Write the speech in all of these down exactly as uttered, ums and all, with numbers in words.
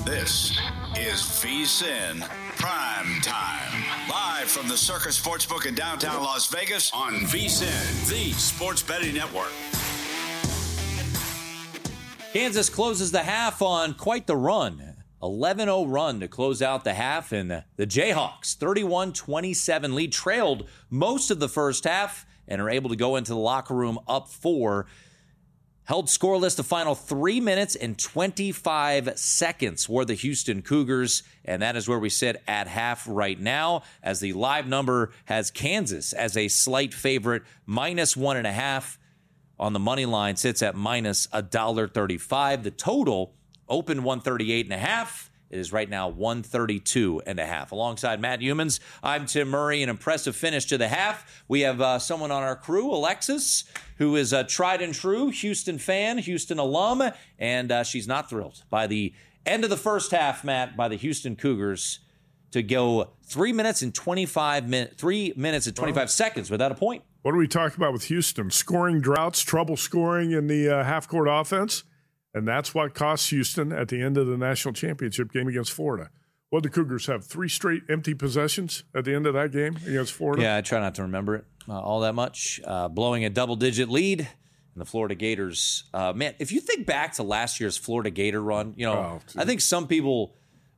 This is VSiN Prime Time. Live from the Circus Sportsbook in downtown Las Vegas on VSiN, the sports betting network. Kansas closes the half on quite the run. eleven oh run to close out the half, and the Jayhawks, thirty-one twenty-seven lead, trailed most of the first half and are able to go into the locker room up four. Held scoreless the final three minutes and twenty-five seconds were the Houston Cougars, and that is where we sit at half right now, as the live number has Kansas as a slight favorite, minus one and a half. On the money line, sits at minus one dollar thirty-five. The total opened one thirty-eight and a half. It is right now one thirty-two and a half. Alongside Matt Humans, I'm Tim Murray. An impressive finish to the half. We have uh, someone on our crew, Alexis, who is a tried and true Houston fan, Houston alum, and uh, she's not thrilled by the end of the first half, Matt, by the Houston Cougars to go three minutes and twenty-five minutes, three minutes and twenty-five oh. seconds without a point. What are we talking about with Houston? Scoring droughts, trouble scoring in the uh, half-court offense, and that's what cost Houston at the end of the national championship game against Florida. What did the Cougars have? Three straight empty possessions at the end of that game against Florida? Yeah, I try not to remember it uh, all that much. Uh, blowing a double-digit lead, and the Florida Gators. Uh, man, if you think back to last year's Florida Gator run, you know, oh, I think some people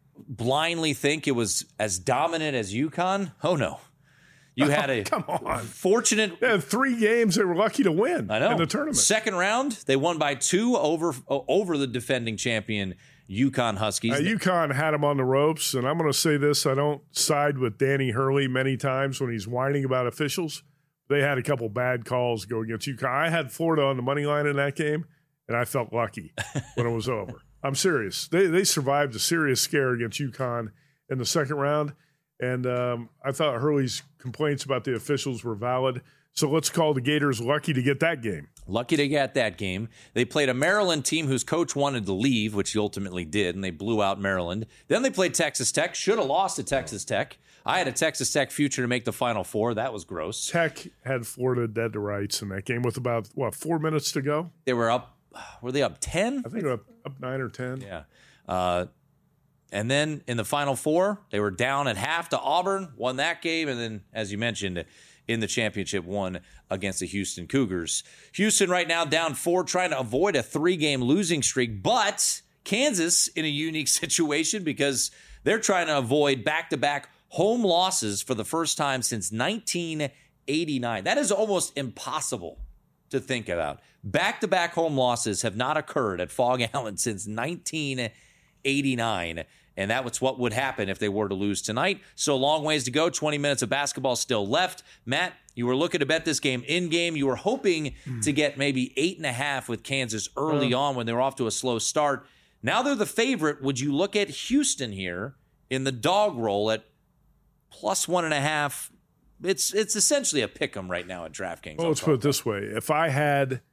blindly think it was as dominant as UConn. Oh, no. You had a oh, come on. fortunate. They had three games they were lucky to win I know. in the tournament. Second round, they won by two over over the defending champion UConn Huskies. Uh, UConn had them on the ropes, and I'm going to say this. I don't side with Danny Hurley many times when he's whining about officials. They had a couple bad calls go against UConn. I had Florida on the money line in that game, and I felt lucky when it was over. I'm serious. They, they survived a serious scare against UConn in the second round. And um, I thought Hurley's complaints about the officials were valid. So let's call the Gators lucky to get that game. Lucky to get that game. They played a Maryland team whose coach wanted to leave, which he ultimately did, and they blew out Maryland. Then they played Texas Tech. Should have lost to Texas Tech. I had a Texas Tech future to make the Final Four. That was gross. Tech had Florida dead to rights in that game with about, what, four minutes to go? They were up. Were they up ten? I think they were up, up nine or ten. Yeah. Uh And then in the Final Four, they were down at half to Auburn, won that game, and then, as you mentioned, in the championship, won against the Houston Cougars. Houston right now down four, trying to avoid a three-game losing streak, but Kansas in a unique situation because they're trying to avoid back-to-back home losses for the first time since nineteen eighty-nine. That is almost impossible to think about. Back-to-back home losses have not occurred at Fog Allen since nineteen eighty-nine. And that was what would happen if they were to lose tonight. So a long ways to go. twenty minutes of basketball still left. Matt, you were looking to bet this game in-game. You were hoping mm. to get maybe eight and a half with Kansas early uh. on when they were off to a slow start. Now they're the favorite. Would you look at Houston here in the dog roll at plus one and a half? It's it's essentially a pick 'em right now at DraftKings. Well, let's put it this way. If I had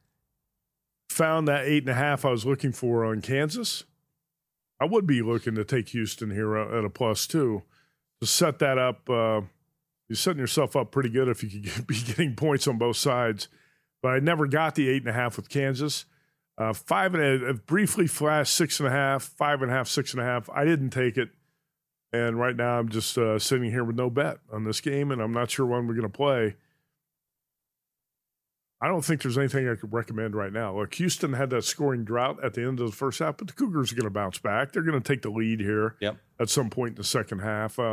found that eight and a half I was looking for on Kansas, I would be looking to take Houston here at a plus two to set that up. Uh, you're setting yourself up pretty good if you could get, be getting points on both sides. But I never got the eight and a half with Kansas. Uh, five and a, briefly flashed six and a half, five and a half, six and a half. I didn't take it, and right now I'm just uh, sitting here with no bet on this game, and I'm not sure when we're going to play. I don't think there's anything I could recommend right now. Look, Houston had that scoring drought at the end of the first half, but the Cougars are going to bounce back. They're going to take the lead here yep. at some point in the second half. Uh,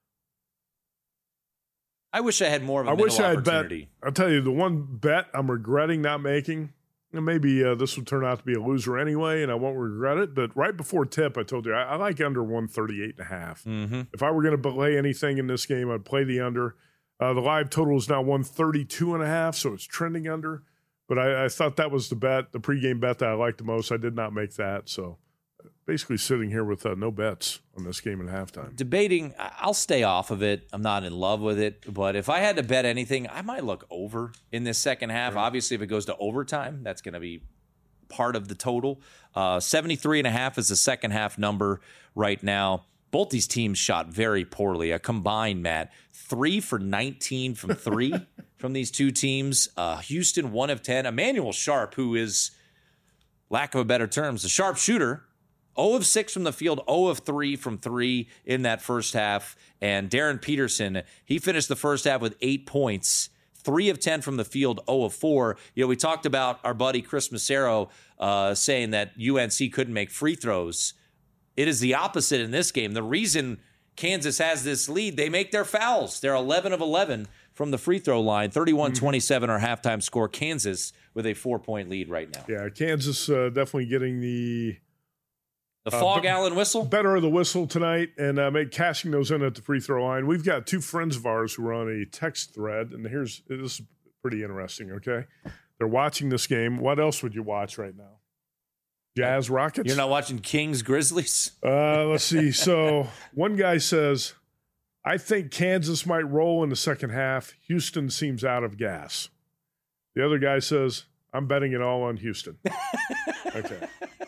I wish I had more of a I middle wish I had opportunity. Bet, I'll tell you, the one bet I'm regretting not making, and maybe uh, this will turn out to be a loser anyway, and I won't regret it, but right before tip, I told you, I, I like under one thirty-eight and a half. Mm-hmm. If I were going to play anything in this game, I'd play the under. Uh, the live total is now one thirty-two and a half, so it's trending under. But I, I thought that was the bet, the pregame bet that I liked the most. I did not make that. So basically sitting here with uh, no bets on this game at halftime. Debating, I'll stay off of it. I'm not in love with it. But if I had to bet anything, I might look over in this second half. Right. Obviously, if it goes to overtime, that's going to be part of the total. Uh, seventy-three and a half is the second half number right now. Both these teams shot very poorly. A combined, Matt, three for nineteen from three from these two teams. Uh, Houston, one of ten. Emmanuel Sharp, who is, lack of a better terms, a sharpshooter, zero of six from the field, zero of three from three in that first half. And Darren Peterson, he finished the first half with eight points, three of ten from the field, zero of four. You know, we talked about our buddy Chris Massero uh, saying that U N C couldn't make free throws. It is the opposite in this game. The reason Kansas has this lead, they make their fouls. They're eleven of eleven from the free throw line, thirty-one twenty-seven our halftime score. Kansas with a four-point lead right now. Yeah, Kansas uh, definitely getting the the fog uh, Allen whistle. Better of the whistle tonight, and uh, make cashing those in at the free throw line. We've got two friends of ours who are on a text thread, and here's this is pretty interesting. Okay, they're watching this game. What else would you watch right now? Jazz Rockets. You're not watching Kings Grizzlies? Uh, let's see. So one guy says, I think Kansas might roll in the second half. Houston seems out of gas. The other guy says, I'm betting it all on Houston. Okay.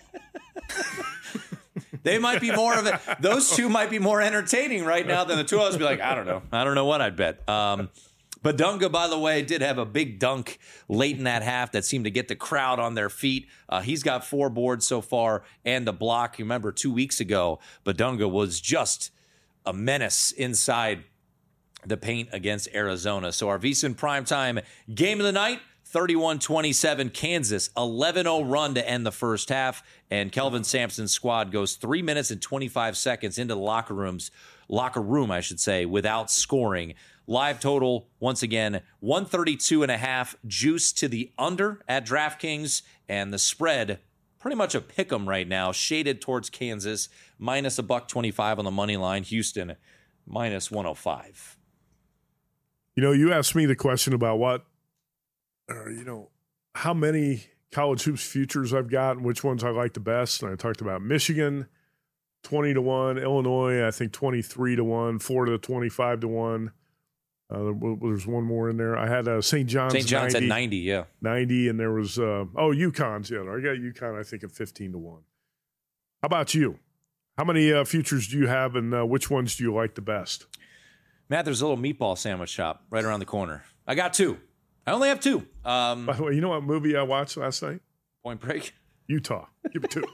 They might be more of it. Those two might be more entertaining right now than the two of us be like, I don't know. I don't know what I'd bet. Um, but Dunga, by the way, did have a big dunk late in that half that seemed to get the crowd on their feet. Uh, he's got four boards so far and a block. You remember two weeks ago, but Dunga was just a menace inside the paint against Arizona. So our VSiN primetime game of the night, thirty-one twenty-seven Kansas, eleven oh run to end the first half. And Kelvin Sampson's squad goes three minutes and twenty-five seconds into the locker rooms, locker room, I should say, without scoring. Live total, once again, one thirty-two and a half, juice to the under at DraftKings, and the spread, pretty much a pick 'em right now, shaded towards Kansas, minus a buck twenty-five on the money line. Houston, minus one oh five. You know, you asked me the question about what, uh, you know, how many college hoops futures I've got and which ones I like the best. And I talked about Michigan, twenty to one, Illinois, I think twenty-three to one, Florida, twenty-five to one. Uh, there's one more in there. I had uh, Saint John's. Saint John's ninety, at ninety, yeah. ninety, and there was, uh, oh, UConn's. Yeah, I got UConn, I think, at fifteen to one. How about you? How many uh, futures do you have, and uh, which ones do you like the best? Matt, there's a little meatball sandwich shop right around the corner. I got two. I only have two. Um, By the way, you know what movie I watched last night? Point Break. Utah. Give it two.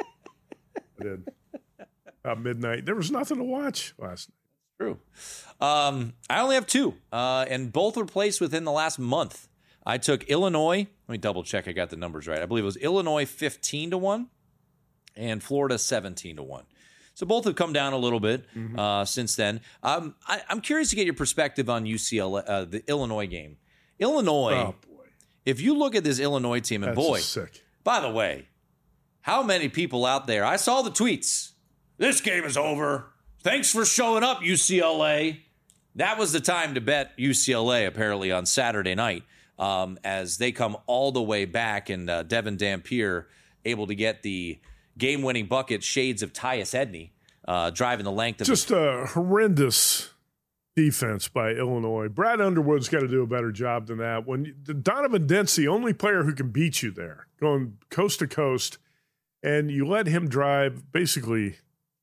I did. About midnight. There was nothing to watch last night. True. Um, I only have two, uh, and both were placed within the last month. I took Illinois. Let me double check I got the numbers right. I believe it was Illinois fifteen to one and Florida seventeen to one. So both have come down a little bit mm-hmm. uh, since then. Um, I, I'm curious to get your perspective on U C L A, uh, the Illinois game. Illinois, oh, boy. If you look at this Illinois team, and That's boy, sick. By the way, how many people out there, I saw the tweets, this game is over. Thanks for showing up, U C L A. That was the time to bet U C L A, apparently, on Saturday night, um, as they come all the way back, and uh, Devin Dampier able to get the game-winning bucket, shades of Tyus Edney, uh, driving the length of just a horrendous defense by Illinois. Brad Underwood's got to do a better job than that. When Donovan Dent's the only player who can beat you there, going coast to coast, and you let him drive basically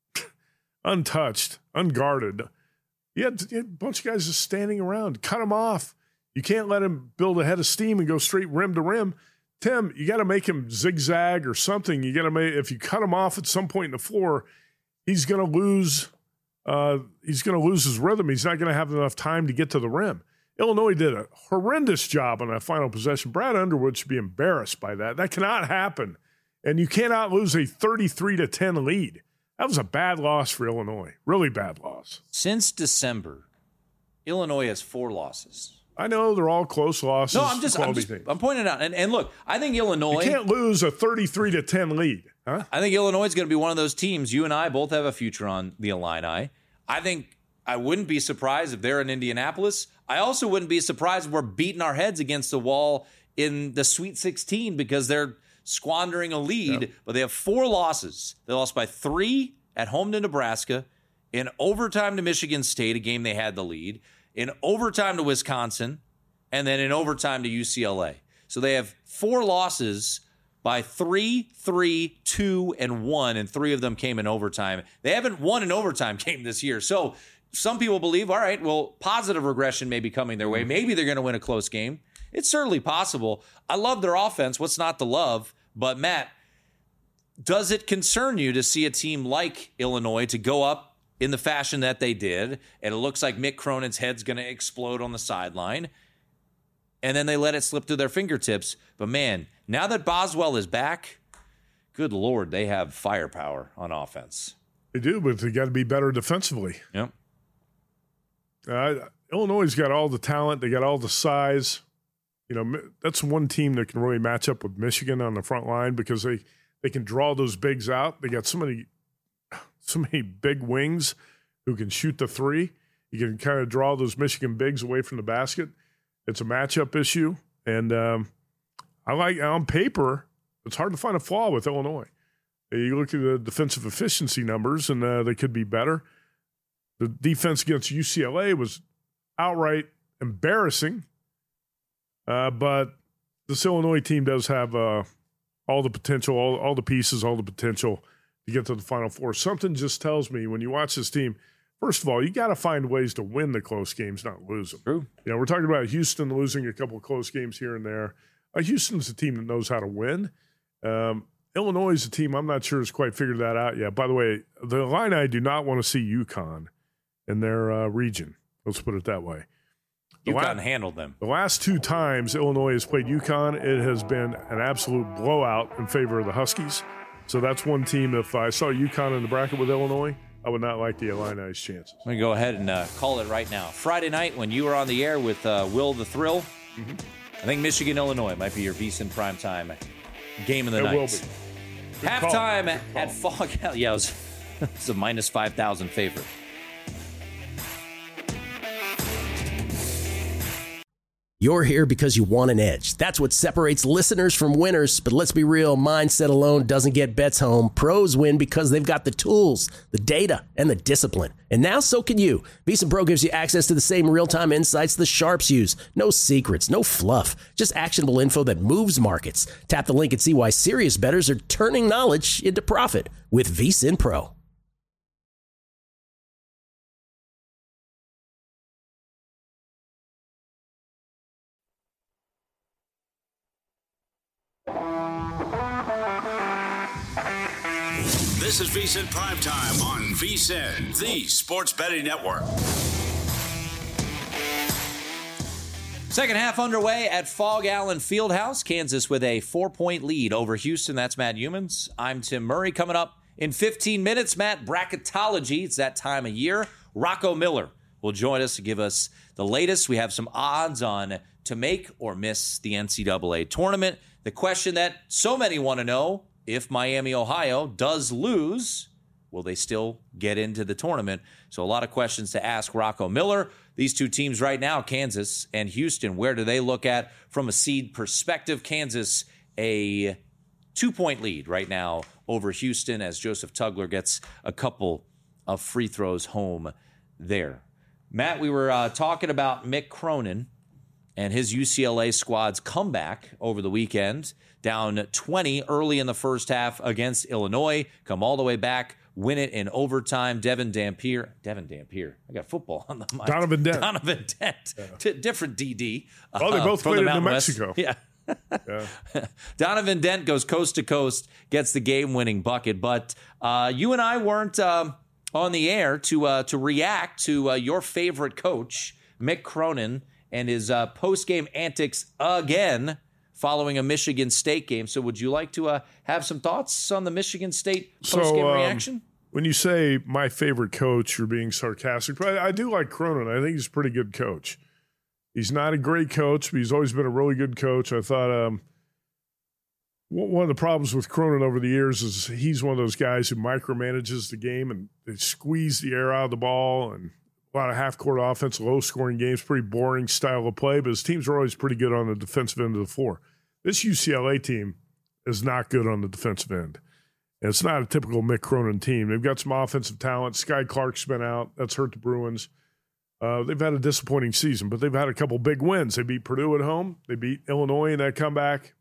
untouched, unguarded. You had, you had a bunch of guys just standing around. Cut him off. You can't let him build a head of steam and go straight rim to rim. Tim, you got to make him zigzag or something. You got to make, if you cut him off at some point in the floor, he's going to lose. Uh, he's going to lose his rhythm. He's not going to have enough time to get to the rim. Illinois did a horrendous job on that final possession. Brad Underwood should be embarrassed by that. That cannot happen, and you cannot lose a thirty-three to ten lead. That was a bad loss for Illinois. Really bad loss. Since December, Illinois has four losses. I know they're all close losses. No, I'm just, I'm, just I'm pointing it out. And, and look, I think Illinois. You can't lose a thirty-three to ten lead. Huh? I think Illinois is going to be one of those teams. You and I both have a future on the Illini. I think I wouldn't be surprised if they're in Indianapolis. I also wouldn't be surprised if we're beating our heads against the wall in the Sweet sixteen because they're squandering a lead. Yep. But they have four losses. They lost by three at home to Nebraska, in overtime to Michigan State, a game they had the lead, in overtime to Wisconsin, and then in overtime to U C L A. So they have four losses by three, three, two, and one, and three of them came in overtime. They haven't won an overtime game this year. So some people believe, all right, well, positive regression may be coming their way. Maybe they're going to win a close game. It's certainly possible. I love their offense. What's not to love? But, Matt, does it concern you to see a team like Illinois to go up in the fashion that they did, and it looks like Mick Cronin's head's going to explode on the sideline, and then they let it slip through their fingertips? But, man, now that Boswell is back, good Lord, they have firepower on offense. They do, but they got to be better defensively. Yep. Uh, Illinois' got all the talent. They got all the size. You know, that's one team that can really match up with Michigan on the front line because they, they can draw those bigs out. They got so many, so many big wings who can shoot the three. You can kind of draw those Michigan bigs away from the basket. It's a matchup issue. And um, I like, on paper, it's hard to find a flaw with Illinois. You look at the defensive efficiency numbers, and uh, they could be better. The defense against U C L A was outright embarrassing. Uh, but this Illinois team does have uh, all the potential, all, all the pieces, all the potential to get to the Final Four. Something just tells me when you watch this team, first of all, you got to find ways to win the close games, not lose them. True. You know, we're talking about Houston losing a couple of close games here and there. Uh, Houston's a team that knows how to win. Um, Illinois is a team I'm not sure has quite figured that out yet. By the way, the Illini do not want to see UConn in their uh, region. Let's put it that way. The UConn la- handled them. The last two times Illinois has played UConn, it has been an absolute blowout in favor of the Huskies. So that's one team. If I saw UConn in the bracket with Illinois, I would not like the Illini's chances. I'm going to go ahead and uh, call it right now. Friday night when you were on the air with uh, Will the Thrill, mm-hmm. I think Michigan-Illinois might be your VSiN primetime game of the it night. Will be. Good Halftime call. at Fog. Yeah, it was, it was a minus five thousand favorite. You're here because you want an edge. That's what separates listeners from winners. But let's be real, mindset alone doesn't get bets home. Pros win because they've got the tools, the data, and the discipline. And now so can you. VSiN Pro gives you access to the same real-time insights the sharps use. No secrets, no fluff, just actionable info that moves markets. Tap the link and see why serious bettors are turning knowledge into profit with VSiN Pro. This is VSiN Primetime on VSiN, the Sports Betting Network. Second half underway at Fog Allen Fieldhouse. Kansas with a four-point lead over Houston. That's Matt Humans. I'm Tim Murray. Coming up in fifteen minutes, Matt, bracketology. It's that time of year. Rocco Miller will join us to give us the latest. We have some odds on to make or miss the N C double A tournament. The question that so many want to know, if Miami, Ohio does lose, will they still get into the tournament? So a lot of questions to ask Rocco Miller. These two teams right now, Kansas and Houston, where do they look at from a seed perspective? Kansas, a two-point lead right now over Houston as Joseph Tugler gets a couple of free throws home there. Matt, we were uh, talking about Mick Cronin and his U C L A squad's comeback over the weekend, down twenty early in the first half against Illinois, come all the way back, win it in overtime. Devin Dampier, Devin Dampier, I got football on the mind. Donovan Dent. Donovan Dent, yeah. T- different D D. Well, they both uh, played in New Mexico. Yeah. yeah. Donovan Dent goes coast to coast, gets the game-winning bucket. But uh, you and I weren't um, on the air to uh, to react to uh, your favorite coach, Mick Cronin, and his uh, post-game antics again following a Michigan State game. So would you like to uh, have some thoughts on the Michigan State post-game so, um, reaction? When you say my favorite coach, you're being sarcastic. But I, I do like Cronin. I think he's a pretty good coach. He's not a great coach, but he's always been a really good coach. I thought um, one of the problems with Cronin over the years is he's one of those guys who micromanages the game and they squeeze the air out of the ball and a lot of half-court offense, low-scoring games, pretty boring style of play, but his teams are always pretty good on the defensive end of the floor. This U C L A team is not good on the defensive end. And it's not a typical Mick Cronin team. They've got some offensive talent. Sky Clark's been out. That's hurt the Bruins. Uh, they've had a disappointing season, but they've had a couple big wins. They beat Purdue at home. They beat Illinois in that comeback.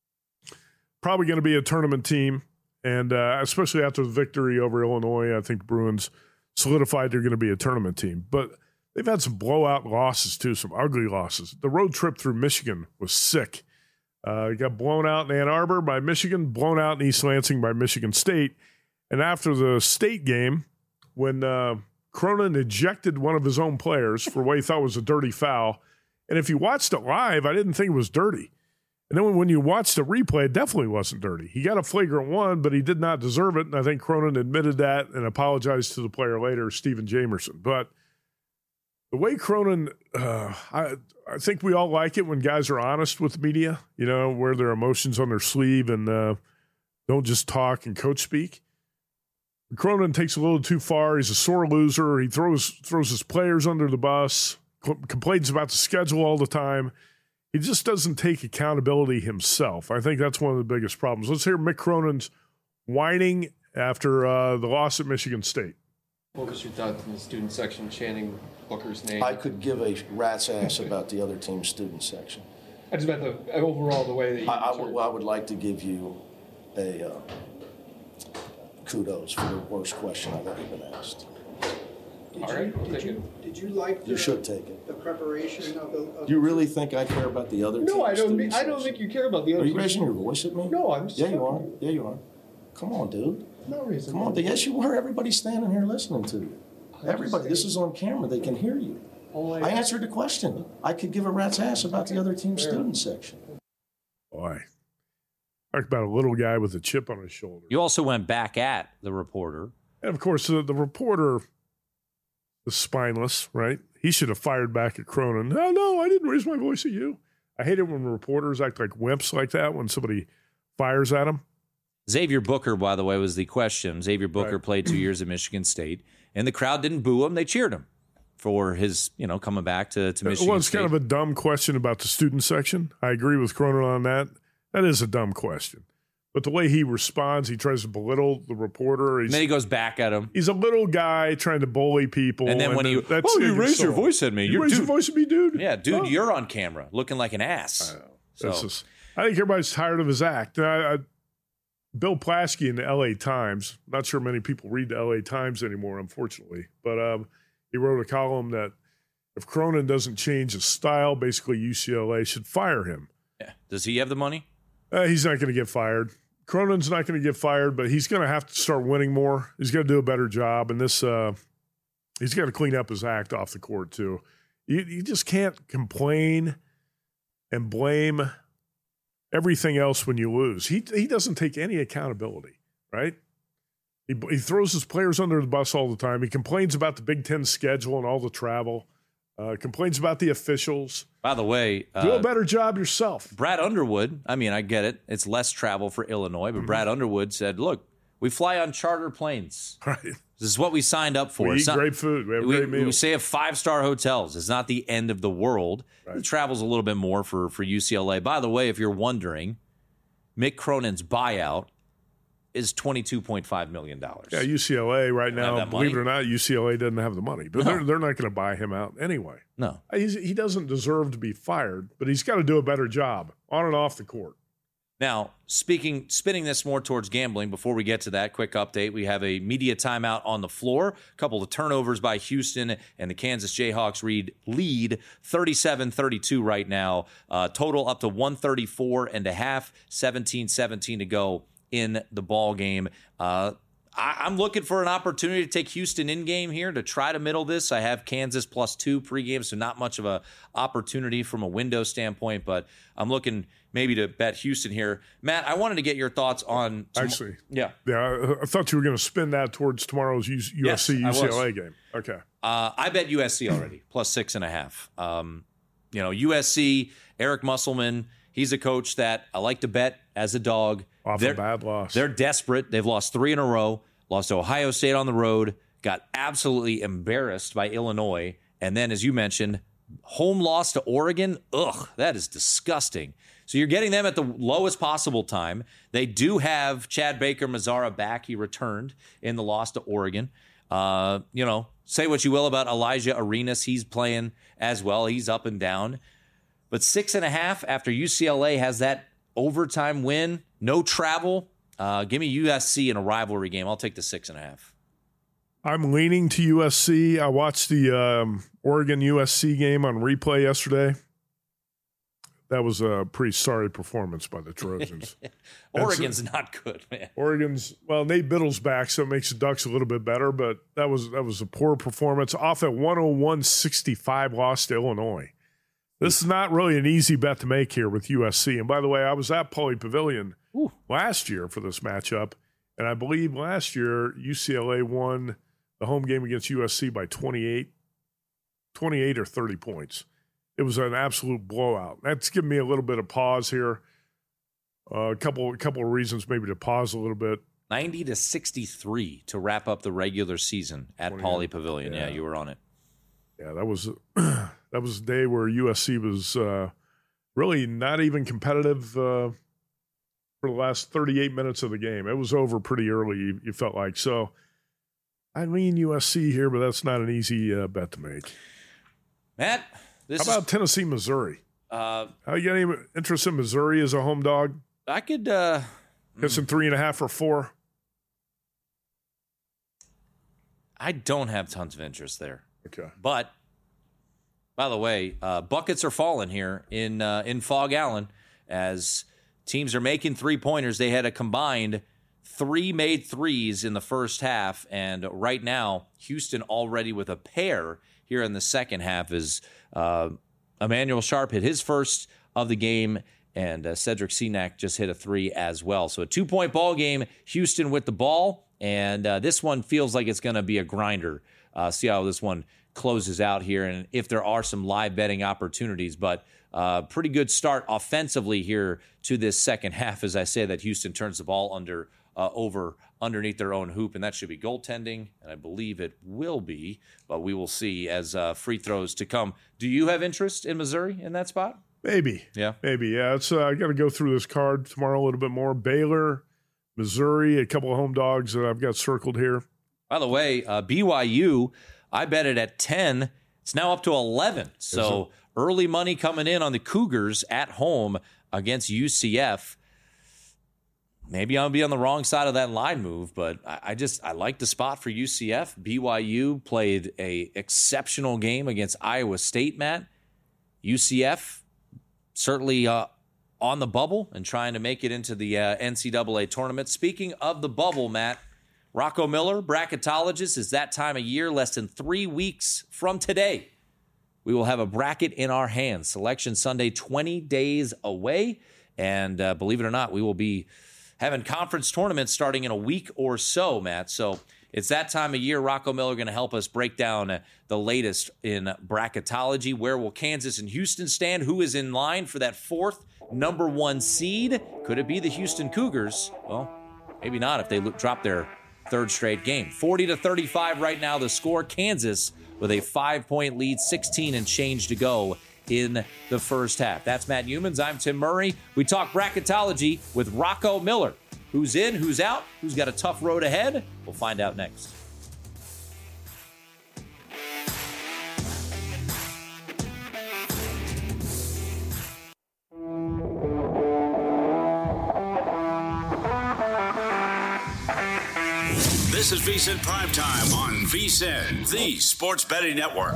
Probably going to be a tournament team, and uh, especially after the victory over Illinois, I think the Bruins solidified they're going to be a tournament team. But they've had some blowout losses, too, some ugly losses. The road trip through Michigan was sick. Uh, got blown out in Ann Arbor by Michigan, blown out in East Lansing by Michigan State. And after the state game, when uh, Cronin ejected one of his own players for what he thought was a dirty foul, and if you watched it live, I didn't think it was dirty. And then when you watched the replay, it definitely wasn't dirty. He got a flagrant one, but he did not deserve it. And I think Cronin admitted that and apologized to the player later, Stephen Jamerson. But the way Cronin, uh, I, I think we all like it when guys are honest with the media, you know, wear their emotions on their sleeve and uh, don't just talk and coach speak. Cronin takes a little too far. He's a sore loser. He throws throws his players under the bus, complains about the schedule all the time. He just doesn't take accountability himself. I think that's one of the biggest problems. Let's hear Mick Cronin's whining after uh, the loss at Michigan State. What was your thought in the student section chanting Booker's name? I could give a rat's ass about the other team's student section. I just meant the overall the way that you. I, I, would, I would like to give you a uh, kudos for the worst question I've ever been asked. Did All right, you, did, you, did you like the, you should take it. the preparation of the... Of Do you really think I care about the other team's No, I don't. student I don't section? think you care about the other. Are you team. raising your voice at me? No, I'm just. Yeah, you are. talking. Yeah, you are. Come on, dude. No reason. Come on. Yes, you are. Everybody's standing here listening to you. I'm Everybody. just This is on camera. They can hear you. Oh, I answered the question. I could give a rat's ass about the other team's Fair. student section. Boy, talk about a little guy with a chip on his shoulder. You also went back at the reporter. And, of course, the, the reporter is spineless, right? He should have fired back at Cronin. No, no, I didn't raise my voice at you. I hate it when reporters act like wimps like that when somebody fires at them. Xavier Booker, by the way, was the question. Xavier Booker Right. played two years at Michigan State, and the crowd didn't boo him. They cheered him for his, you know, coming back to, to Michigan Well, it's State. kind of a dumb question about the student section. I agree with Cronin on that. That is a dumb question. But the way he responds, he tries to belittle the reporter. He's, and then he goes back at him. he's a little guy trying to bully people. And then when you, that's oh, you raised your insulting. voice at me. You You're, raised dude, your voice at me, dude? Yeah, dude, Oh. you're on camera looking like an ass. I know. So, It's just- I think everybody's tired of his act. I, I, Bill Plaschke in the L A Times, not sure many people read the L A Times anymore, unfortunately, but um, he wrote a column that if Cronin doesn't change his style, basically U C L A should fire him. yeah. Does he have the money? Uh, he's not going to get fired. Cronin's not going to get fired, but he's going to have to start winning more. He's got to do a better job, and this uh, he's got to clean up his act off the court too. You, you just can't complain and blame everything else when you lose. He he doesn't take any accountability, right? He he throws his players under the bus all the time. He complains about the Big Ten schedule and all the travel. Uh, complains about the officials. By the way, Do uh, a better job yourself. Brad Underwood, I mean, I get it. It's less travel for Illinois, but Mm-hmm. Brad Underwood said, look, we fly on charter planes. Right. This is what we signed up for. We It's eat not- great food. We have we, great meals. we stay at five-star hotels. It's not the end of the world. Right. It travels a little bit more for, for U C L A. By the way, if you're wondering, Mick Cronin's buyout is twenty-two point five million dollars. Yeah, U C L A right Don't have now, that believe it money. or not, U C L A doesn't have the money. But No. they're, they're not going to buy him out anyway. No. He's, he doesn't deserve to be fired, but he's got to do a better job on and off the court. Now, speaking, spinning this more towards gambling, before we get to that, quick update. We have a media timeout on the floor. A couple of turnovers by Houston, and the Kansas Jayhawks read lead thirty-seven thirty-two right now. Uh, total up to one thirty-four and a half, seventeen seventeen to go in the ball game. Uh, I, I'm looking for an opportunity to take Houston in game here to try to middle this. I have Kansas plus two pregame, so not much of a opportunity from a window standpoint, but I'm looking maybe to bet Houston here. Matt, I wanted to get your thoughts on tom- Actually, yeah. Yeah, I, I thought you were going to spin that towards tomorrow's U- Yes, USC I U C L A was. game. Okay. Uh, I bet U S C already plus six and a half. Um, you know, U S C, Eric Musselman, he's a coach that I like to bet as a dog. Off They're- a bad loss. They're desperate. They've lost three in a row, lost to Ohio State on the road, got absolutely embarrassed by Illinois. And then, as you mentioned, home loss to Oregon. Ugh, that is disgusting. So you're getting them at the lowest possible time. They do have Chad Baker Mazzara back. He returned in the loss to Oregon. Uh, you know, say what you will about Elijah Arenas. He's playing as well. He's up and down. But six and a half after U C L A has that overtime win, no travel. Uh, give me U S C in a rivalry game. I'll take the six and a half. I'm leaning to U S C. I watched the um, Oregon U S C game on replay yesterday. that was a pretty sorry performance by the Trojans. Oregon's not good, man. Oregon's, well, Nate Biddle's back, so it makes the Ducks a little bit better, but that was that was a poor performance. Off at one oh one sixty-five loss to Illinois. This is not really an easy bet to make here with U S C. And by the way, I was at Pauley Pavilion Ooh. last year for this matchup, and I believe last year U C L A won the home game against U S C by twenty-eight, twenty-eight or thirty points. It was an absolute blowout. That's given me a little bit of pause here. Uh, a couple, a couple of reasons maybe to pause a little bit. ninety to sixty-three to wrap up the regular season at Pauley Pavilion. Yeah. yeah, you were on it. Yeah, that was that was a day where U S C was uh, really not even competitive uh, for the last thirty-eight minutes of the game. It was over pretty early, you, you felt like. So I lean U S C here, but that's not an easy uh, bet to make. Matt, this how about is, Tennessee, Missouri? Uh, How you got any interest in Missouri as a home dog? I could uh, get some three and a half or four. I don't have tons of interest there. Okay, but by the way, uh, buckets are falling here in uh, in Fog Allen as teams are making three pointers. They had a combined three made threes in the first half, and right now Houston already with a pair here in the second half is uh, Emmanuel Sharp hit his first of the game, and uh, Cedric Senac just hit a three as well. So a two-point ball game, Houston with the ball, and uh, this one feels like it's going to be a grinder. Uh, see how this one closes out here, and if there are some live betting opportunities, but uh, pretty good start offensively here to this second half, as I say that Houston turns the ball under uh, over underneath their own hoop, and that should be goaltending, and I believe it will be, but we will see as uh, free throws to come. Do you have interest in Missouri in that spot? Maybe. Yeah. Maybe. Yeah. It's uh, I got to go through this card tomorrow a little bit more. Baylor, Missouri, a couple of home dogs that I've got circled here. By the way, uh, B Y U, I bet it at ten. It's now up to eleven. So early money coming in on the Cougars at home against U C F. Maybe I'll be on the wrong side of that line move, but I, I just I like the spot for U C F. B Y U played a exceptional game against Iowa State, Matt. U C F certainly uh, on the bubble and trying to make it into the uh, N C double A tournament. Speaking of the bubble, Matt, Rocco Miller, bracketologist, is that time of year, less than three weeks from today. We will have a bracket in our hands. Selection Sunday, twenty days away. And uh, believe it or not, we will be having conference tournaments starting in a week or so, Matt. So it's that time of year. Rocco Miller going to help us break down uh, the latest in bracketology. Where will Kansas and Houston stand? Who is in line for that fourth number one seed? Could it be the Houston Cougars? Well, maybe not if they look, drop their third straight game. forty to thirty-five right now the score. Kansas with a five-point lead, sixteen and change to go in the first half. That's Matt Humans. I'm Tim Murray. We talk bracketology with Rocco Miller. Who's in, who's out, who's got a tough road ahead? We'll find out next. This is VSiN Primetime on VSiN, the Sports Betting Network.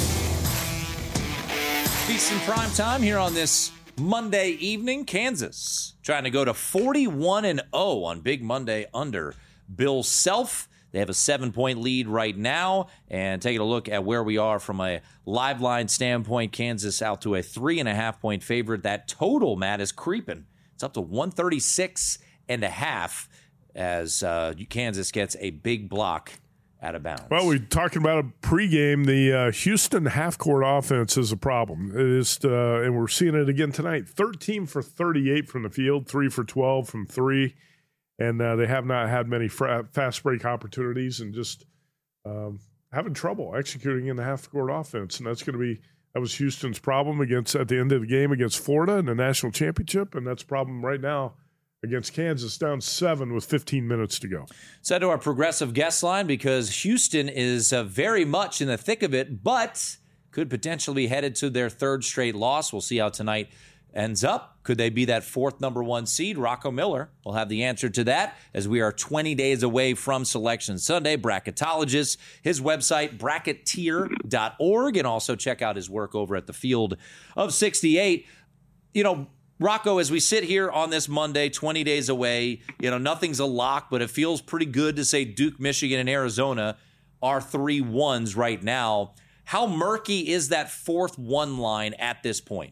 VSiN Primetime here on this Monday evening. Kansas trying to go to forty-one and oh on Big Monday under Bill Self. They have a seven-point lead right now. And taking a look at where we are from a live line standpoint, Kansas out to a three and a half point favorite. That total, Matt, is creeping. It's up to one thirty-six and a half. As uh, Kansas gets a big block out of bounds. Well, we're talking about a pregame. The uh, Houston half-court offense is a problem. It is, uh, and we're seeing it again tonight. thirteen for thirty-eight from the field, three for twelve from three, and uh, they have not had many fra- fast break opportunities and just um, having trouble executing in the half-court offense. And that's going to be that was Houston's problem against at the end of the game against Florida in the national championship, and that's a problem right now against Kansas, down seven with fifteen minutes to go. So to our progressive guest line, because Houston is uh, very much in the thick of it, but could potentially be headed to their third straight loss. We'll see how tonight ends up. Could they be that fourth number one seed? Rocco Miller will have the answer to that as we are twenty days away from Selection Sunday. Bracketologist, his website, bracketeer dot org, and also check out his work over at the Field of sixty-eight. you know, Rocco, as we sit here on this Monday, twenty days away, you know, nothing's a lock, but it feels pretty good to say Duke, Michigan, and Arizona are three ones right now. How murky is that fourth one line at this point?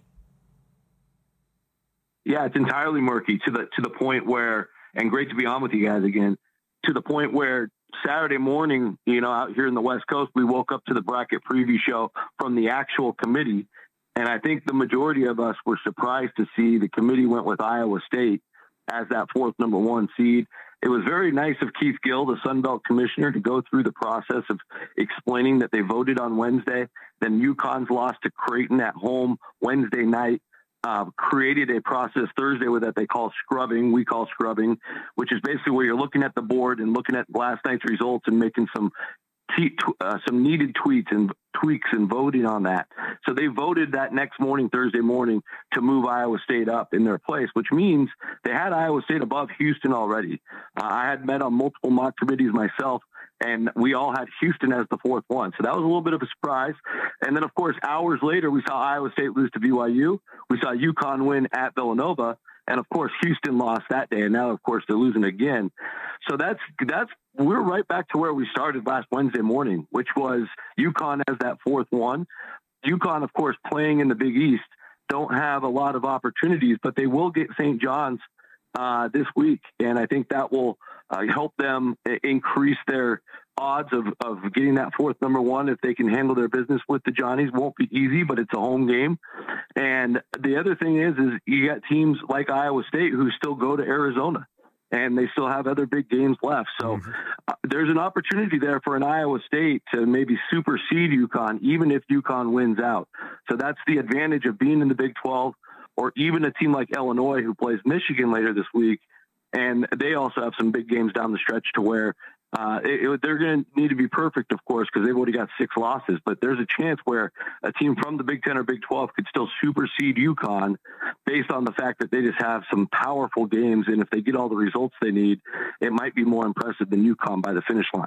Yeah, it's entirely murky to the to the point where, and great to be on with you guys again, to the point where Saturday morning, you know, out here in the West Coast, we woke up to the bracket preview show from the actual committee. And I think the majority of us were surprised to see the committee went with Iowa State as that fourth number one seed. It was very nice of Keith Gill, the Sun Belt commissioner, to go through the process of explaining that they voted on Wednesday. Then UConn's lost to Creighton at home Wednesday night. Uh, created a process Thursday with that they call scrubbing. We call scrubbing, which is basically where you're looking at the board and looking at last night's results and making some T- uh, some needed tweets and tweaks and voting on that. So they voted that next morning, Thursday morning, to move Iowa State up in their place, which means they had Iowa State above Houston already. Uh, I had met on multiple mock committees myself, and we all had Houston as the fourth one. So that was a little bit of a surprise. And then, of course, hours later, we saw Iowa State lose to B Y U. We saw UConn win at Villanova. And, of course, Houston lost that day. And now, of course, they're losing again. So that's that's we're right back to where we started last Wednesday morning, which was UConn as that fourth one. UConn, of course, playing in the Big East, don't have a lot of opportunities, but they will get Saint John's uh, this week. And I think that will uh, help them increase their odds of, of getting that fourth number one if they can handle their business with the Johnnies. Won't be easy, but it's a home game. And the other thing is, is you got teams like Iowa State who still go to Arizona, and they still have other big games left. So mm-hmm. uh, there's an opportunity there for an Iowa State to maybe supersede UConn, even if UConn wins out. So that's the advantage of being in the Big twelve, or even a team like Illinois who plays Michigan later this week. And they also have some big games down the stretch to where uh, it, it, they're going to need to be perfect, of course, because they've already got six losses. But there's a chance where a team from the Big Ten or Big twelve could still supersede UConn based on the fact that they just have some powerful games. And if they get all the results they need, it might be more impressive than UConn by the finish line.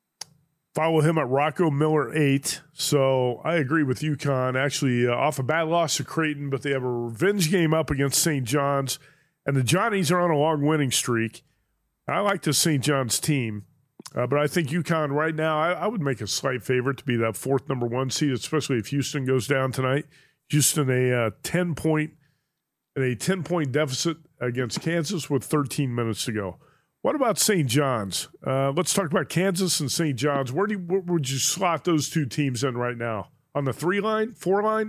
Follow him at Rocco Miller eight. So I agree with UConn. Actually, uh, off a bad loss to Creighton, but they have a revenge game up against Saint John's. And the Johnnies are on a long winning streak. I like the Saint John's team, uh, but I think UConn right now, I, I would make a slight favorite to be that fourth number one seed, especially if Houston goes down tonight. Houston a uh, ten point and a ten point deficit against Kansas with thirteen minutes to go. What about Saint John's? Uh, let's talk about Kansas and Saint John's. Where do you, where would you slot those two teams in right now? On the three line, four line?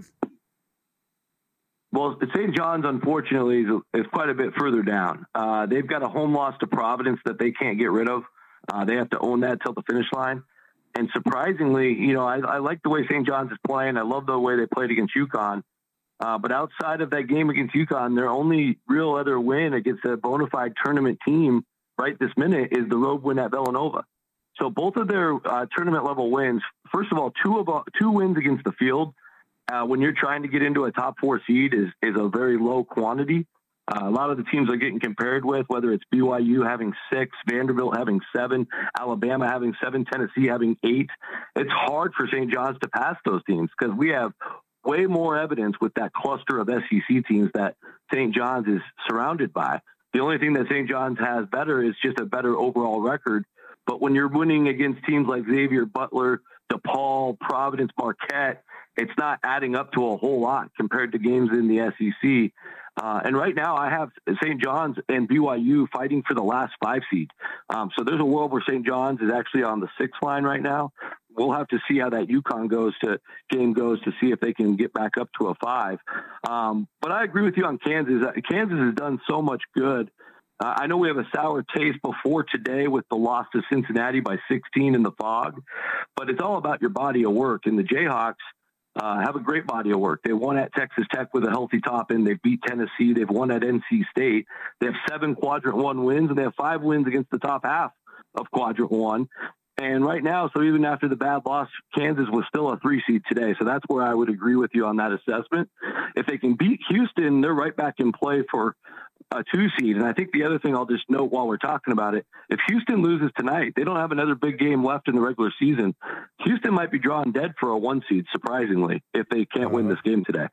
Well, Saint John's, unfortunately, is, is quite a bit further down. Uh, they've got a home loss to Providence that they can't get rid of. Uh, they have to own that till the finish line. And surprisingly, you know, I, I like the way Saint John's is playing. I love the way they played against UConn. Uh, but outside of that game against UConn, their only real other win against a bona fide tournament team right this minute is the road win at Villanova. So both of their uh, tournament level wins, first of all, two of uh, two wins against the field, Uh, when you're trying to get into a top four seed is, is a very low quantity. Uh, a lot of the teams are getting compared with, whether it's B Y U having six, Vanderbilt having seven, Alabama having seven, Tennessee having eight. It's hard for Saint John's to pass those teams because we have way more evidence with that cluster of S E C teams that Saint John's is surrounded by. The only thing that Saint John's has better is just a better overall record. But when you're winning against teams like Xavier, Butler, DePaul, Providence, Marquette, it's not adding up to a whole lot compared to games in the S E C. Uh, and right now I have Saint John's and B Y U fighting for the last five seed. Um, so there's a world where Saint John's is actually on the sixth line right now. We'll have to see how that UConn goes to game goes to see if they can get back up to a five. Um, but I agree with you on Kansas. Kansas has done so much good. Uh, I know we have a sour taste before today with the loss to Cincinnati by sixteen in the Fog, but it's all about your body of work. And the Jayhawks uh, have a great body of work. They won at Texas Tech with a healthy top end. They beat Tennessee. They've won at N C State. They have seven quadrant one wins, and they have five wins against the top half of quadrant one. And right now, so even after the bad loss, Kansas was still a three seed today. So that's where I would agree with you on that assessment. If they can beat Houston, they're right back in play for a two seed. And I think the other thing I'll just note while we're talking about it, if Houston loses tonight, they don't have another big game left in the regular season. Houston might be drawn dead for a one seed, surprisingly, if they can't win this game today.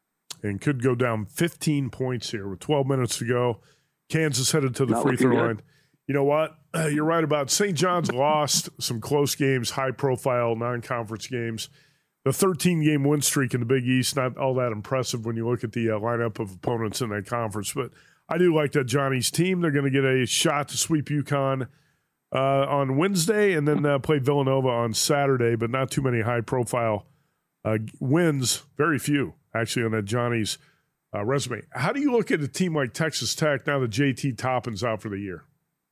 and could go down fifteen points here with twelve minutes to go. Kansas headed to the Not free throw good. line. You know what? Uh, you're right about Saint John's lost some close games, high-profile non-conference games. The thirteen-game win streak in the Big East, not all that impressive when you look at the uh, lineup of opponents in that conference. But I do like that Johnny's team. They're going to get a shot to sweep UConn uh, on Wednesday and then uh, play Villanova on Saturday, but not too many high-profile uh, wins. Very few, actually, on that Johnny's uh, resume. How do you look at a team like Texas Tech now that J T Toppin's out for the year?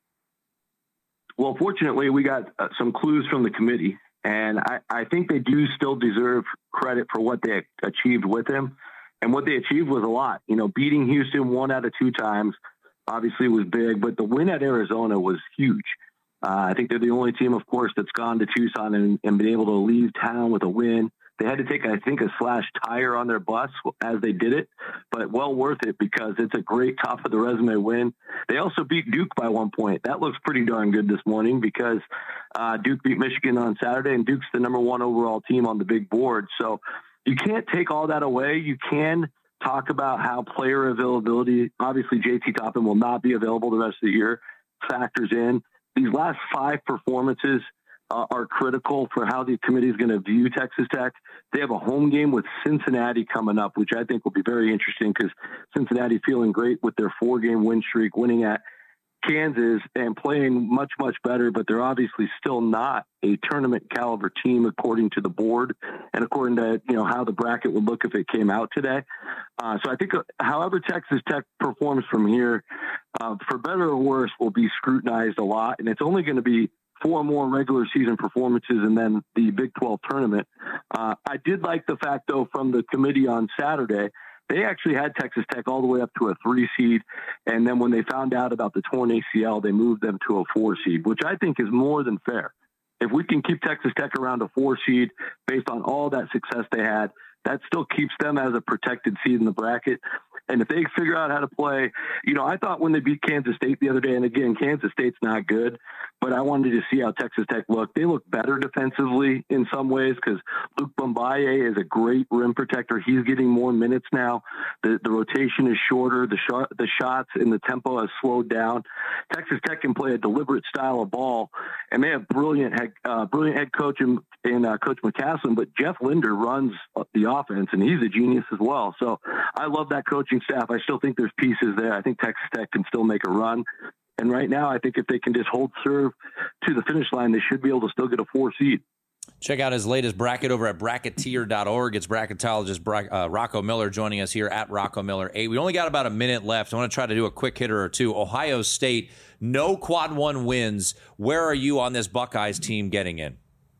Well, fortunately, we got uh, some clues from the committee, and I, I think they do still deserve credit for what they achieved with him. And what they achieved was a lot. You know, beating Houston one out of two times obviously was big, but the win at Arizona was huge. Uh, I think they're the only team, of course, that's gone to Tucson and, and been able to leave town with a win. They had to take, I think, a slash tire on their bus as they did it, but well worth it because it's a great top of the resume win. They also beat Duke by one point. That looks pretty darn good this morning because uh, Duke beat Michigan on Saturday, and Duke's the number one overall team on the big board. So you can't take all that away. You can talk about how player availability, obviously J T Toppin will not be available the rest of the year, factors in. These last five performances Uh, are critical for how the committee is going to view Texas Tech. They have a home game with Cincinnati coming up, which I think will be very interesting because Cincinnati feeling great with their four-game win streak, winning at Kansas and playing much, much better, but they're obviously still not a tournament caliber team according to the board and according to, you know, how the bracket would look if it came out today. Uh, so I think uh, however Texas Tech performs from here, uh, for better or worse, will be scrutinized a lot, and it's only going to be four more regular season performances and then the Big twelve tournament. Uh, I did like the fact, though, from the committee on Saturday, they actually had Texas Tech all the way up to a three seed. And then when they found out about the torn A C L, they moved them to a four seed, which I think is more than fair. If we can keep Texas Tech around a four seed based on all that success they had, that still keeps them as a protected seed in the bracket. And if they figure out how to play, you know, I thought when they beat Kansas State the other day, and again, Kansas State's not good, but I wanted to see how Texas Tech looked. They look better defensively in some ways because Luke Bombaye is a great rim protector. He's getting more minutes now. The the rotation is shorter. The shot, the shots and the tempo has slowed down. Texas Tech can play a deliberate style of ball, and they have brilliant head, uh, brilliant head coach in, in uh, Coach McCaslin, but Jeff Linder runs the offense, and he's a genius as well. So I love that coaching staff. I still think there's pieces there. I think Texas Tech can still make a run. And right now, I think if they can just hold serve to the finish line, they should be able to still get a four seed. Check out his latest bracket over at bracketeer dot org. It's bracketologist uh, Rocco Miller joining us here at Rocco Miller eight. We only got about a minute left. I want to try to do a quick hitter or two. Ohio State, no quad one wins. Where are you on this Buckeyes team getting in?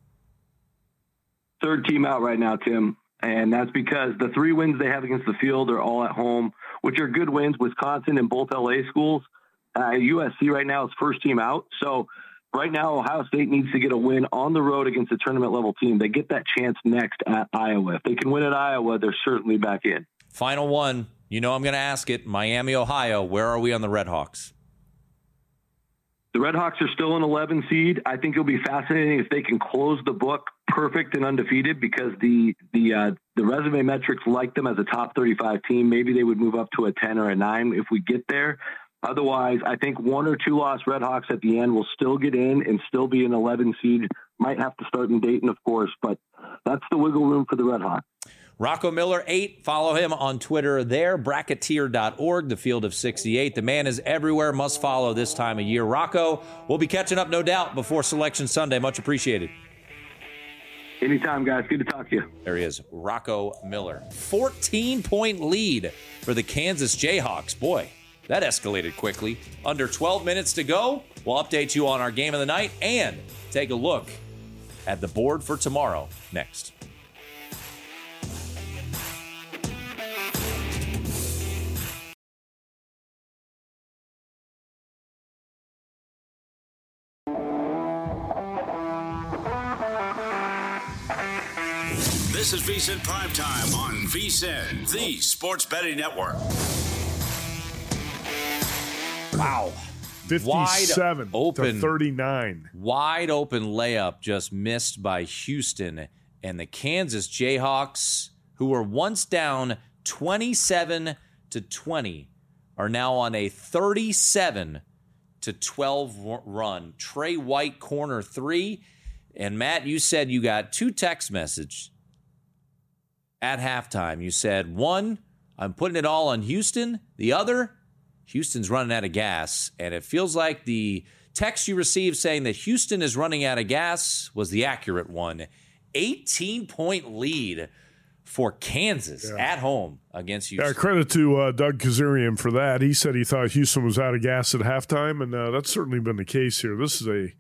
Third team out right now, Tim. And that's because the three wins they have against the field are all at home, which are good wins. Wisconsin and both L A schools. Uh, U S C right now is first team out. So right now, Ohio State needs to get a win on the road against a tournament level team. They get that chance next at Iowa. If they can win at Iowa, they're certainly back in. Final one. You know I'm going to ask it. Miami, Ohio. Where are we on the Red Hawks? The Red Hawks are still an eleven seed. I think it'll be fascinating if they can close the book perfect and undefeated because the the uh, the resume metrics like them as a top thirty-five team. Maybe they would move up to a ten or a nine if we get there. Otherwise, I think one or two lost Red Hawks at the end will still get in and still be an eleven seed. Might have to start in Dayton, of course, but that's the wiggle room for the Red Hawks. Rocco Miller eight. Follow him on Twitter there, bracketeer dot org, the field of sixty-eight. The man is everywhere, must follow this time of year. Rocco, we'll be catching up, no doubt, before Selection Sunday. Much appreciated. Anytime, guys. Good to talk to you. There he is, Rocco Miller. fourteen-point lead for the Kansas Jayhawks. Boy, that escalated quickly. Under twelve minutes to go. We'll update you on our game of the night and take a look at the board for tomorrow next. This is VSiN Primetime on VSiN, the Sports Betting Network. Wow. fifty-seven Wide open, to thirty-nine. Wide open layup just missed by Houston. And the Kansas Jayhawks, who were once down twenty-seven to twenty, are now on a thirty-seven to twelve run. Trey White, corner three. And Matt, you said you got two text messages at halftime. You said, one, I'm putting it all on Houston. The other, Houston's running out of gas. And it feels like the text you received saying that Houston is running out of gas was the accurate one. eighteen-point lead for Kansas yeah. at home against Houston. Yeah, credit to uh, Doug Kazarian for that. He said he thought Houston was out of gas at halftime, and uh, that's certainly been the case here. This is a,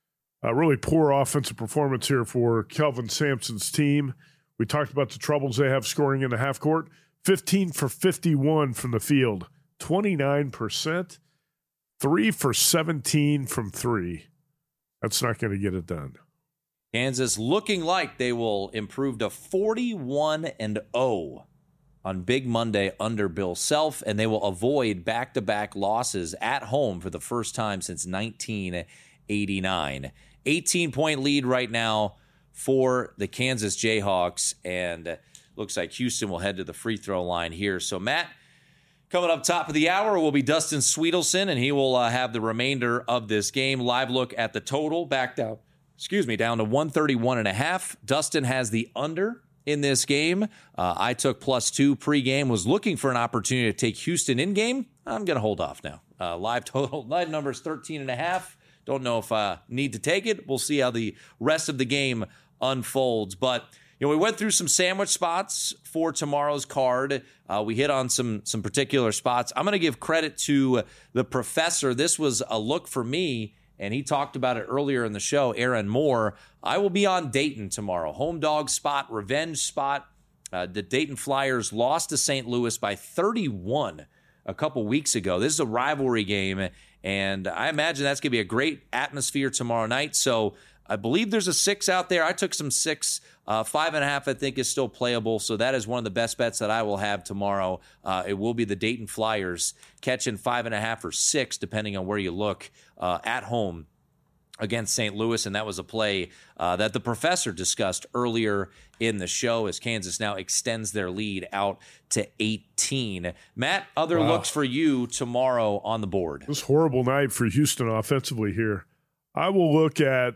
a really poor offensive performance here for Kelvin Sampson's team. We talked about the troubles they have scoring in the half court. fifteen for fifty-one from the field, twenty-nine percent. Three for seventeen from three. That's not going to get it done. Kansas looking like they will improve to forty-one and oh on Big Monday under Bill Self, and they will avoid back-to-back losses at home for the first time since nineteen eighty-nine. eighteen-point lead right now for the Kansas Jayhawks, and looks like Houston will head to the free throw line here. So, Matt, coming up top of the hour will be Dustin Sweetelson, and he will uh, have the remainder of this game. Live look at the total, back down, excuse me, down to one thirty-one and a half. Dustin has the under in this game. Uh, I took plus two pregame, was looking for an opportunity to take Houston in game. I'm going to hold off now. Uh, live total, live number is thirteen and a half. Don't know if I need to take it. We'll see how the rest of the game unfolds. But you know, we went through some sandwich spots for tomorrow's card. Uh, we hit on some some particular spots. I'm going to give credit to the professor. This was a look for me, and he talked about it earlier in the show, Aaron Moore. I will be on Dayton tomorrow. Home dog spot, revenge spot. Uh, the Dayton Flyers lost to Saint Louis by thirty-one a couple weeks ago. This is a rivalry game, and I imagine that's going to be a great atmosphere tomorrow night. So I believe there's a six out there. I took some six. Uh, five and a half, I think, is still playable. So that is one of the best bets that I will have tomorrow. Uh, it will be the Dayton Flyers catching five and a half or six, depending on where you look, uh, at home against Saint Louis. And that was a play uh, that the professor discussed earlier in the show as Kansas now extends their lead out to eighteen. Matt, other wow. looks for you tomorrow on the board. This horrible night for Houston offensively here. I will look at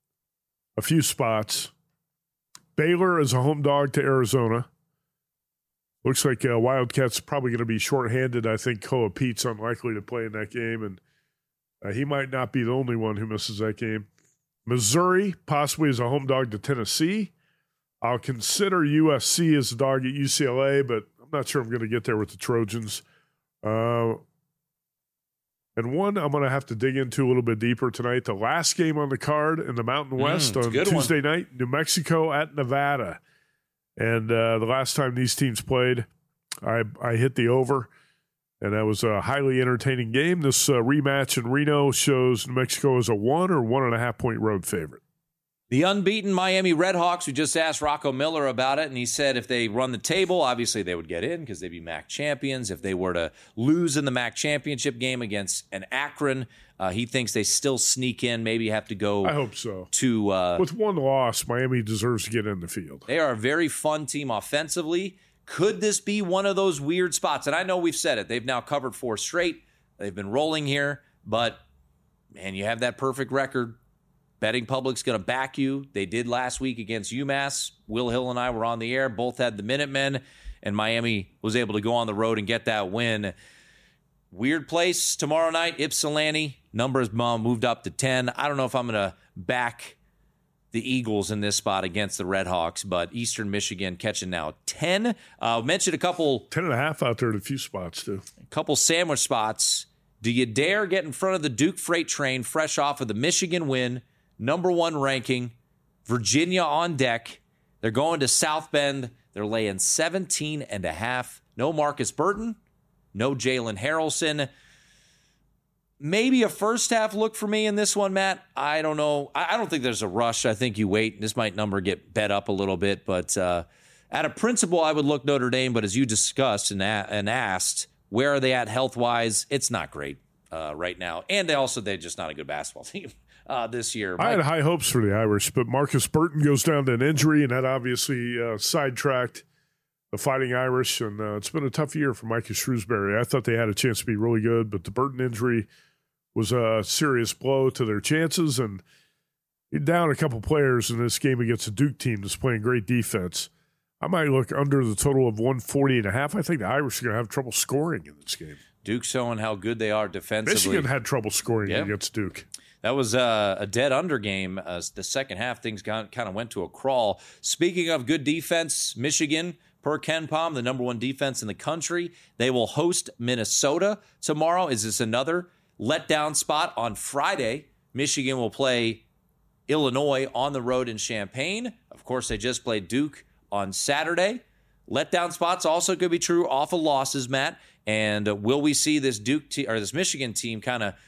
a few spots. Baylor is a home dog to Arizona. Looks like uh, Wildcats probably going to be shorthanded. I think Koa Pete's unlikely to play in that game, and uh, he might not be the only one who misses that game. Missouri possibly is a home dog to Tennessee. I'll consider U S C as a dog at U C L A, but I'm not sure I'm going to get there with the Trojans. Uh, and one I'm going to have to dig into a little bit deeper tonight. The last game on the card in the Mountain West mm, on Tuesday one. night, New Mexico at Nevada. And uh, the last time these teams played, I, I hit the over, and that was a highly entertaining game. This uh, rematch in Reno shows New Mexico as a one or one and a half point road favorite. The unbeaten Miami Redhawks, we just asked Rocco Miller about it, and he said if they run the table, obviously they would get in because they'd be M A C champions. If they were to lose in the M A C championship game against an Akron, uh, he thinks they still sneak in, maybe have to go I hope so. to uh, with one loss, Miami deserves to get in the field. They are a very fun team offensively. Could this be one of those weird spots? And I know we've said it. They've now covered four straight. They've been rolling here, but, man, you have that perfect record. Betting Public's going to back you. They did last week against UMass. Will Hill and I were on the air. Both had the Minutemen, and Miami was able to go on the road and get that win. Weird place tomorrow night. Ypsilanti, numbers moved up to ten. I don't know if I'm going to back the Eagles in this spot against the Redhawks, but Eastern Michigan catching now ten. Uh, mentioned a couple. ten and a half out there at a few spots, too. A couple sandwich spots. Do you dare get in front of the Duke freight train fresh off of the Michigan win? Number one ranking, Virginia on deck. They're going to South Bend. They're laying seventeen and a half. No Marcus Burton, no Jalen Harrelson. Maybe a first half look for me in this one, Matt. I don't know. I don't think there's a rush. I think you wait. This might number get bet up a little bit, but uh, at a principle, I would look Notre Dame. But as you discussed and, a- and asked, where are they at health-wise? It's not great uh, right now. And they also, they're just not a good basketball team. Uh, this year. I Mike. had high hopes for the Irish, but Marcus Burton goes down to an injury, and that obviously uh, sidetracked the Fighting Irish, and uh, it's been a tough year for Micah Shrewsbury. I thought they had a chance to be really good, but the Burton injury was a serious blow to their chances, and you're down a couple players in this game against a Duke team that's playing great defense. I might look under the total of one forty and a half. I think the Irish are going to have trouble scoring in this game. Duke showing how good they are defensively. Michigan had trouble scoring yep. against Duke. That was uh, a dead under game. Uh, the second half, things got, kind of went to a crawl. Speaking of good defense, Michigan, per Ken Pom, the number one defense in the country. They will host Minnesota tomorrow. Is this another letdown spot? On Friday, Michigan will play Illinois on the road in Champaign. Of course, they just played Duke on Saturday. Letdown spots also could be true off of losses, Matt. And uh, will we see this Duke te- or this Michigan team kind of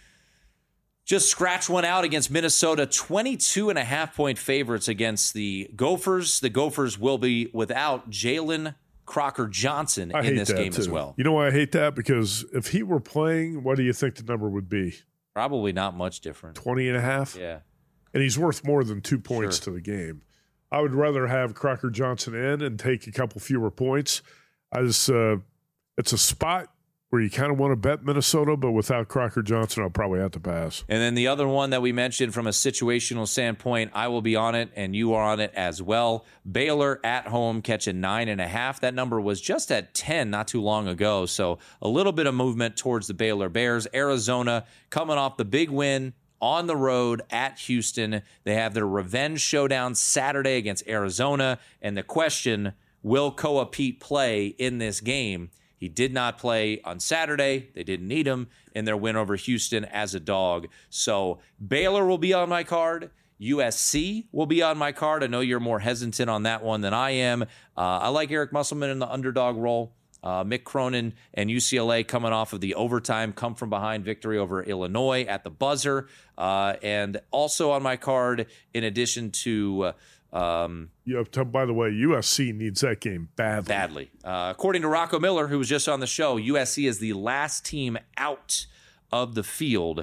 just scratch one out against Minnesota? twenty-two and a half point favorites against the Gophers. The Gophers will be without Jalen Crocker Johnson I in this hate that game too. as well. You know why I hate that? Because if he were playing, what do you think the number would be? Probably not much different. twenty and a half? Yeah. And he's worth more than two points sure. to the game. I would rather have Crocker Johnson in and take a couple fewer points. I just, uh, it's a spot where you kind of want to bet Minnesota, but without Crocker Johnson, I'll probably have to pass. And then the other one that we mentioned from a situational standpoint, I will be on it, and you are on it as well. Baylor at home catching nine and a half. That number was just at ten not too long ago, so a little bit of movement towards the Baylor Bears. Arizona coming off the big win on the road at Houston. They have their revenge showdown Saturday against Arizona, and the question, will Koa Pete play in this game? He did not play on Saturday. They didn't need him in their win over Houston as a dog. So Baylor will be on my card. U S C will be on my card. I know you're more hesitant on that one than I am. Uh, I like Eric Musselman in the underdog role. Uh, Mick Cronin and U C L A coming off of the overtime, come from behind victory over Illinois at the buzzer. Uh, and also on my card, in addition to... Uh, Um, yeah, by the way, U S C needs that game badly. Badly. Uh, according to Rocco Miller, who was just on the show, U S C is the last team out of the field.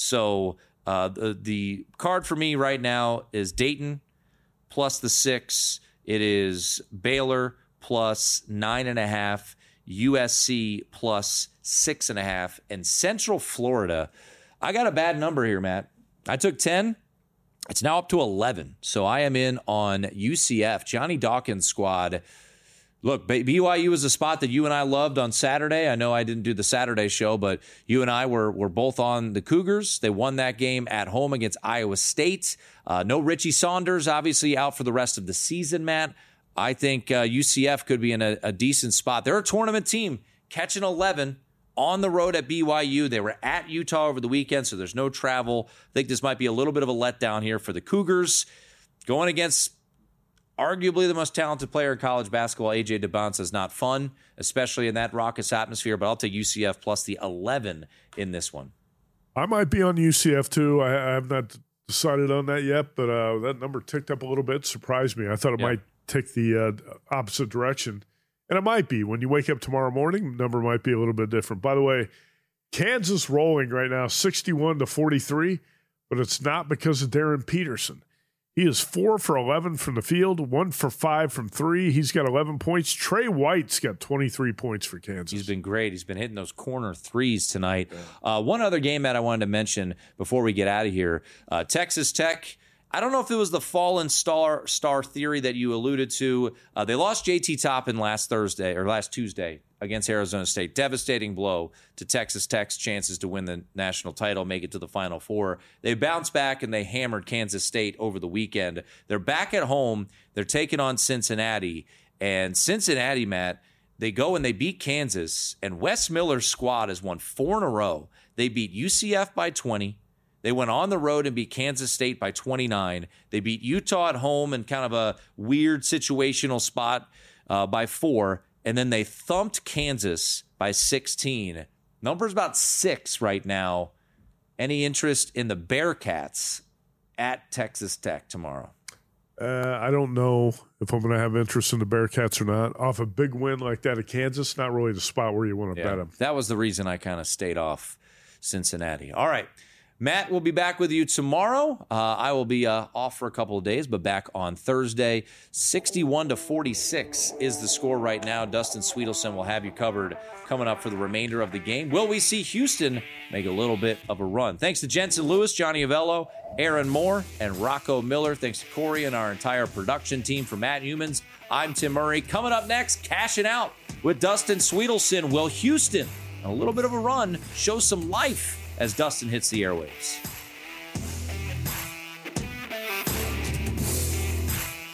So uh, the, the card for me right now is Dayton plus the six. It is Baylor plus nine and a half, U S C plus six and a half, and Central Florida. I got a bad number here, Matt. I took ten. It's now up to eleven, so I am in on U C F. Johnny Dawkins' squad. Look, B Y U is a spot that you and I loved on Saturday. I know I didn't do the Saturday show, but you and I were were both on the Cougars. They won that game at home against Iowa State. Uh, no Richie Saunders, obviously out for the rest of the season, Matt. I think uh, U C F could be in a, a decent spot. They're a tournament team, catching eleven. On the road at B Y U. They were at Utah over the weekend, so there's no travel. I think this might be a little bit of a letdown here for the Cougars. Going against arguably the most talented player in college basketball, A J DeBonsa, is not fun, especially in that raucous atmosphere, but I'll take U C F plus the eleven in this one. I might be on U C F too. I, I have not decided on that yet, but uh, that number ticked up a little bit. Surprised me. I thought it yeah. might take the uh, opposite direction. And it might be. When you wake up tomorrow morning, the number might be a little bit different. By the way, Kansas rolling right now, sixty-one to forty-three, but it's not because of Darren Peterson. He is four for eleven from the field, one for five from three. He's got eleven points. Trey White's got twenty-three points for Kansas. He's been great. He's been hitting those corner threes tonight. Uh, one other game that I wanted to mention before we get out of here, uh, Texas Tech. I don't know if it was the fallen star star theory that you alluded to. Uh, they lost J T Toppin last Thursday or last Tuesday against Arizona State. Devastating blow to Texas Tech's chances to win the national title, make it to the Final Four. They bounced back and they hammered Kansas State over the weekend. They're back at home. They're taking on Cincinnati. And Cincinnati, Matt, they go and they beat Kansas. And Wes Miller's squad has won four in a row. They beat U C F by twenty. They went on the road and beat Kansas State by twenty-nine. They beat Utah at home in kind of a weird situational spot uh, by four. And then they thumped Kansas by sixteen. Number's about six right now. Any interest in the Bearcats at Texas Tech tomorrow? Uh, I don't know if I'm going to have interest in the Bearcats or not. Off a big win like that at Kansas, not really the spot where you want to yeah, bet them. That was the reason I kind of stayed off Cincinnati. All right. Matt will be back with you tomorrow. Uh, I will be uh, off for a couple of days, but back on Thursday. sixty-one to forty-six is the score right now. Dustin Sweetelson will have you covered coming up for the remainder of the game. Will we see Houston make a little bit of a run? Thanks to Jensen Lewis, Johnny Avello, Aaron Moore, and Rocco Miller. Thanks to Corey and our entire production team. For Matt Humans, I'm Tim Murray. Coming up next, cashing out with Dustin Sweetelson. Will Houston, a little bit of a run, show some life as Dustin hits the airwaves?